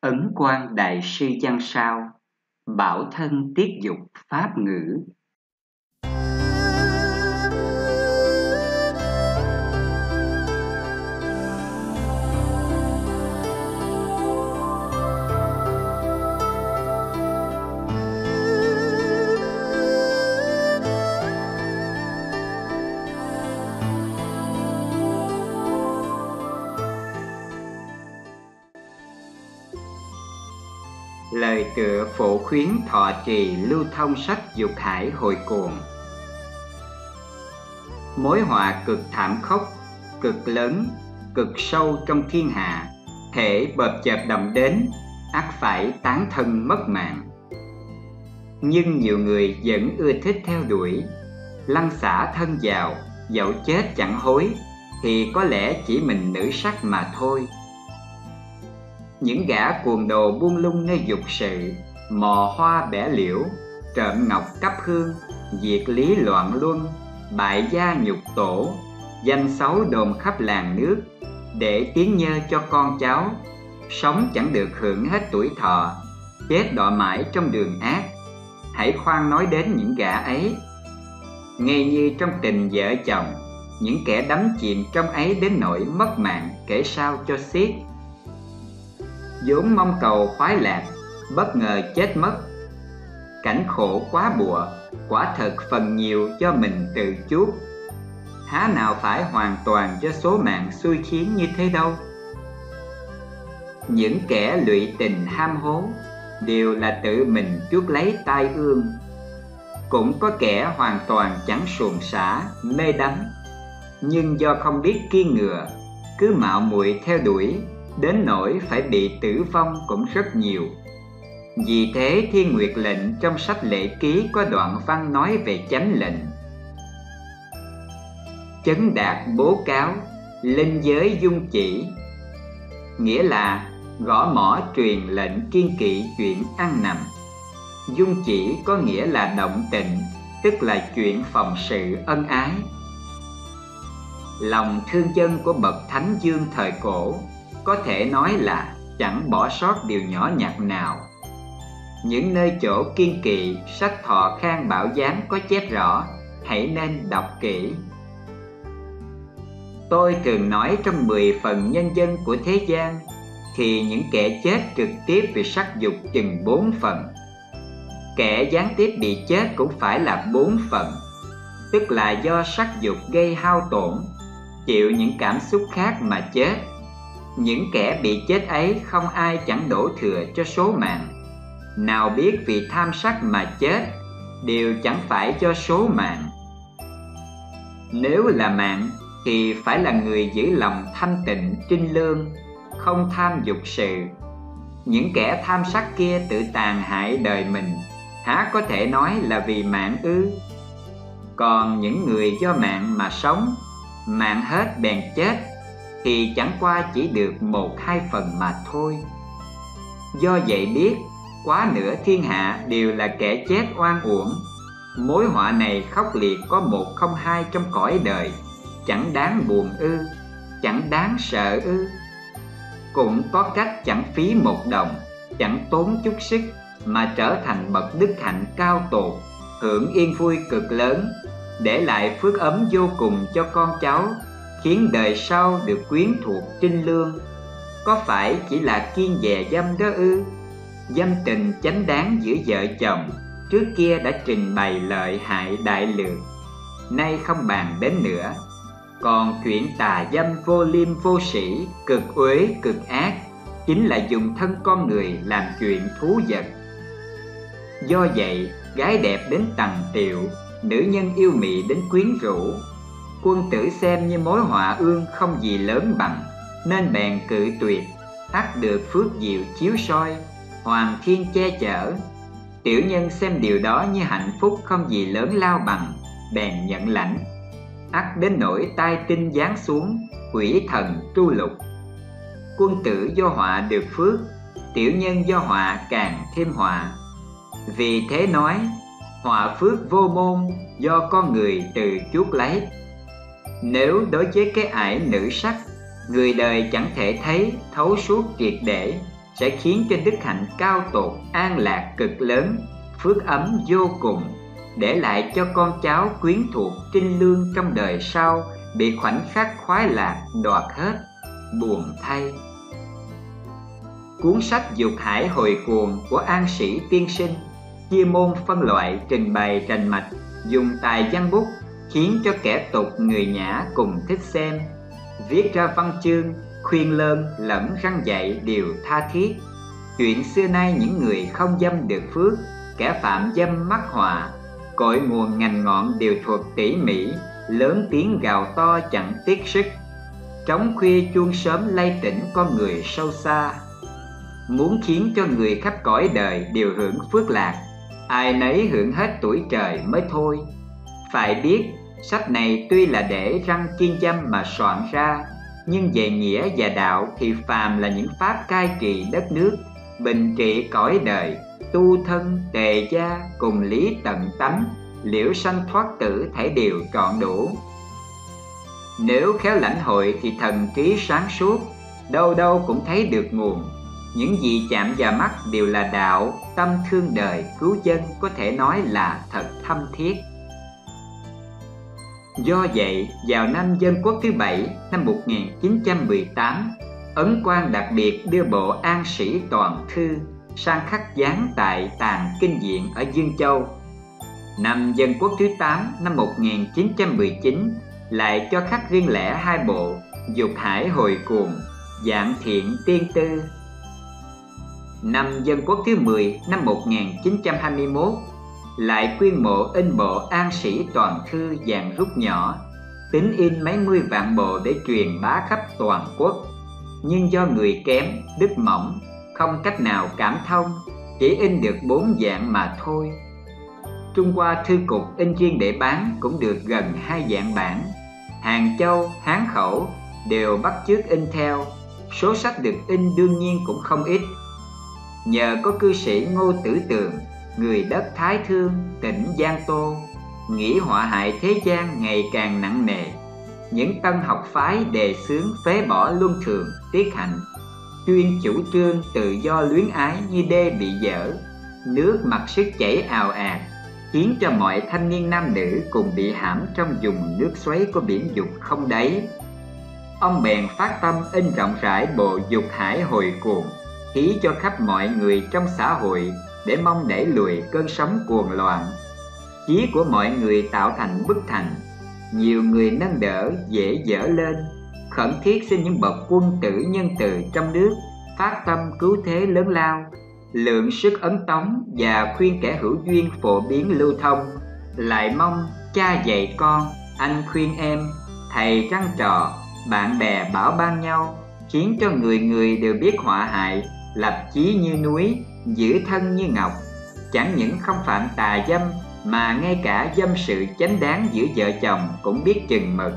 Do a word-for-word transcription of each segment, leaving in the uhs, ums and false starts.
Ấn Quang Đại Sư Văn Sao, bảo thân tiết dục pháp ngữ. Lời tựa phổ khuyến thọ trì lưu thông sách dục hải hồi cuồng. Mối họa cực thảm khốc, cực lớn, cực sâu trong thiên hạ, thể bợp chợp đậm đến, ắt phải tán thân mất mạng. Nhưng nhiều người vẫn ưa thích theo đuổi, lăn xả thân vào, dẫu chết chẳng hối, thì có lẽ chỉ mình nữ sắc mà thôi. Những gã cuồng đồ buông lung nơi dục sự, mò hoa bẻ liễu, trộm ngọc cắp hương, diệt lý loạn luân, bại gia nhục tổ, danh xấu đồn khắp làng nước, để tiếng nhơ cho con cháu, sống chẳng được hưởng hết tuổi thọ, chết đọa mãi trong đường ác. Hãy khoan nói đến những gã ấy. Ngay như trong tình vợ chồng, những kẻ đắm chìm trong ấy đến nỗi mất mạng kể sao cho xiết. vốn mong cầu khoái lạc, bất ngờ chết mất. Cảnh khổ quá bụa, quả thật phần nhiều do mình tự chuốc. Há nào phải hoàn toàn do số mạng xui khiến như thế đâu. Những kẻ lụy tình ham hố đều là tự mình chuốc lấy tai ương. Cũng có kẻ hoàn toàn chẳng xuồng xả, mê đắm, nhưng do không biết kiêng ngừa, cứ mạo muội theo đuổi, đến nỗi phải bị tử vong cũng rất nhiều. Vì thế Thiên Nguyệt Lệnh trong sách Lễ Ký có đoạn văn nói về chánh lệnh: chấn đạt bố cáo, linh giới dung chỉ. Nghĩa là gõ mỏ truyền lệnh kiên kỵ chuyện ăn nằm. Dung chỉ có nghĩa là động tịnh, tức là chuyện phòng sự ân ái. Lòng thương dân của bậc Thánh Dương thời cổ có thể nói là chẳng bỏ sót điều nhỏ nhặt nào. Những nơi chỗ kiên kỵ, sách Thọ Khang Bảo Giám có chép rõ, hãy nên đọc kỹ. Tôi thường nói trong mười phần nhân dân của thế gian, thì những kẻ chết trực tiếp vì sắc dục chừng bốn phần. Kẻ gián tiếp bị chết cũng phải là bốn phần, tức là do sắc dục gây hao tổn, chịu những cảm xúc khác mà chết. Những kẻ bị chết ấy không ai chẳng đổ thừa cho số mạng. Nào biết vì tham sắc mà chết, đều chẳng phải do số mạng. Nếu là mạng thì phải là người giữ lòng thanh tịnh trinh lương, không tham dục sự. Những kẻ tham sắc kia tự tàn hại đời mình, há có thể nói là vì mạng ư? Còn những người do mạng mà sống, mạng hết bèn chết, thì chẳng qua chỉ được một hai phần mà thôi. Do vậy biết, quá nửa thiên hạ đều là kẻ chết oan uổng. Mối họa này khốc liệt có một không hai trong cõi đời, chẳng đáng buồn ư, chẳng đáng sợ ư? Cũng có cách chẳng phí một đồng, chẳng tốn chút sức, mà trở thành bậc đức hạnh cao tột, hưởng yên vui cực lớn, để lại phước ấm vô cùng cho con cháu, khiến đời sau được quyến thuộc trinh lương. Có phải chỉ là kiêng dè dâm đó ư? Dâm tình chánh đáng giữa vợ chồng trước kia đã trình bày lợi hại đại lược, nay không bàn đến nữa. Còn chuyện tà dâm vô liêm vô sĩ, cực uế cực ác, chính là dùng thân con người làm chuyện thú vật. Do vậy, gái đẹp đến tằng tiệu, nữ nhân yêu mị đến quyến rũ. Quân tử xem như mối họa ương không gì lớn bằng, nên bèn cự tuyệt, ắt được phước diệu chiếu soi, hoàng thiên che chở. Tiểu nhân xem điều đó như hạnh phúc không gì lớn lao bằng, bèn nhận lãnh, ắt đến nỗi tai tinh giáng xuống, quỷ thần tru lục. Quân tử do họa được phước, tiểu nhân do họa càng thêm họa. Vì thế nói, họa phước vô môn, do con người tự chuốc lấy. Nếu đối với cái ải nữ sắc, người đời chẳng thể thấy thấu suốt triệt để, sẽ khiến cho đức hạnh cao tột, an lạc cực lớn, phước ấm vô cùng, để lại cho con cháu quyến thuộc trinh lương trong đời sau bị khoảnh khắc khoái lạc đoạt hết, buồn thay. Cuốn sách Dục Hải Hồi Cuồng của An Sĩ tiên sinh chia môn phân loại, trình bày rành mạch, dùng tài văn bút khiến cho kẻ tục người nhã cùng thích xem. Viết ra văn chương khuyên lơn lẫn răn dạy đều tha thiết. Chuyện xưa nay những người không dâm được phước, kẻ phạm dâm mắc họa, cội nguồn ngành ngọn đều thuật tỉ mỉ, lớn tiếng gào to chẳng tiếc sức. Trống khuya chuông sớm lay tỉnh con người sâu xa. Muốn khiến cho người khắp cõi đời đều hưởng phước lạc, ai nấy hưởng hết tuổi trời mới thôi. Phải biết, sách này tuy là để răng kiên dâm mà soạn ra, nhưng về nghĩa và đạo thì phàm là những pháp cai trị đất nước, bình trị cõi đời, tu thân, tề gia, cùng lý tận tánh, liễu sanh thoát tử thảy đều trọn đủ. Nếu khéo lãnh hội thì thần trí sáng suốt, đâu đâu cũng thấy được nguồn. Những gì chạm vào mắt đều là đạo, tâm thương đời cứu dân có thể nói là thật thâm thiết. Do vậy, vào năm Dân Quốc thứ bảy năm một nghìn chín trăm mười tám, Ấn Quang đặc biệt đưa bộ An Sĩ Toàn Thư sang khắc dán tại Tàng Kinh Viện ở Dương Châu. Năm Dân Quốc thứ tám năm một nghìn chín trăm mười chín lại cho khắc riêng lẻ hai bộ Dục Hải Hồi Cuồng, Dạng Thiện Tiên Tư. Năm Dân Quốc thứ mười năm một nghìn chín trăm hai mươi mốt lại quyên mộ in bộ An Sĩ Toàn Thư dạng rút nhỏ, tính in mấy mươi vạn bộ để truyền bá khắp toàn quốc. Nhưng do người kém, đức mỏng, không cách nào cảm thông, chỉ in được bốn dạng mà thôi. Trung Hoa Thư Cục in riêng để bán cũng được gần hai dạng bản. Hàng Châu, Hán Khẩu đều bắt chước in theo, số sách được in đương nhiên cũng không ít. Nhờ có cư sĩ Ngô Tử Tường, người đất Thái Thương, tỉnh Giang Tô, nghĩ họa hại thế gian ngày càng nặng nề, những tân học phái đề xướng phế bỏ luân thường, tiết hạnh, chuyên chủ trương tự do luyến ái như đê bị dở, nước mặc sức chảy ào ạt, khiến cho mọi thanh niên nam nữ cùng bị hãm trong vùng nước xoáy của biển dục không đáy. Ông bèn phát tâm in rộng rãi bộ Dục Hải Hồi Cuồng, hí cho khắp mọi người trong xã hội để mong đẩy lùi cơn sóng cuồng loạn. Chí của mọi người tạo thành bức thành, nhiều người nâng đỡ dễ dở lên, khẩn thiết xin những bậc quân tử nhân từ trong nước phát tâm cứu thế lớn lao, lượng sức ấn tống và khuyên kẻ hữu duyên phổ biến lưu thông. Lại mong cha dạy con, anh khuyên em, thầy trăn trò, bạn bè bảo ban nhau, khiến cho người người đều biết họa hại, lập chí như núi, giữ thân như ngọc. Chẳng những không phạm tà dâm, mà ngay cả dâm sự chánh đáng giữa vợ chồng cũng biết chừng mực.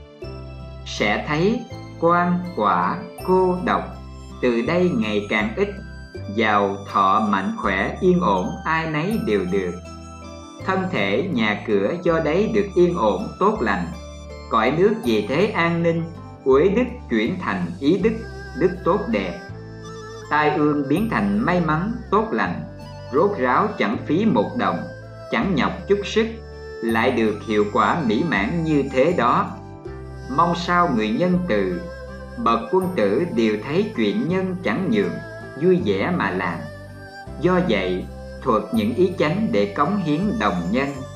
Sẽ thấy quan, quả, cô độc từ đây ngày càng ít, giàu thọ mạnh khỏe yên ổn ai nấy đều được. Thân thể nhà cửa do đấy được yên ổn tốt lành, cõi nước vì thế an ninh, uế đức chuyển thành ý đức, đức tốt đẹp. Tai ương biến thành may mắn tốt lành, rốt ráo chẳng phí một đồng, chẳng nhọc chút sức, lại được hiệu quả mỹ mãn như thế đó. Mong sao người nhân từ, bậc quân tử đều thấy chuyện nhân chẳng nhường, vui vẻ mà làm. Do vậy, thuật những ý chánh để cống hiến đồng nhân.